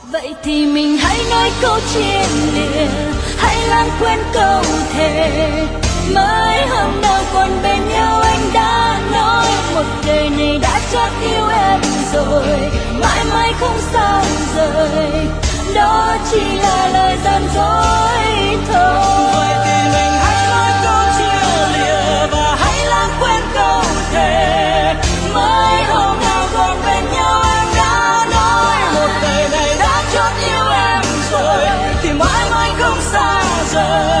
Vậy thì mình hãy nói câu chia lìa, hãy lãng quên câu thề. Mới hôm nào còn bên nhau anh đã nói một đời này đã chót yêu em rồi, mãi mãi không sao rời. Đó chỉ là lời gian dối thôi. Vậy thì mình hãy nói câu chia lìa và hãy lãng quên câu thề. Mới hôm nào còn bên nhau anh đã nói một đời này đã chót yêu em rồi, thì mãi mãi không xa rời.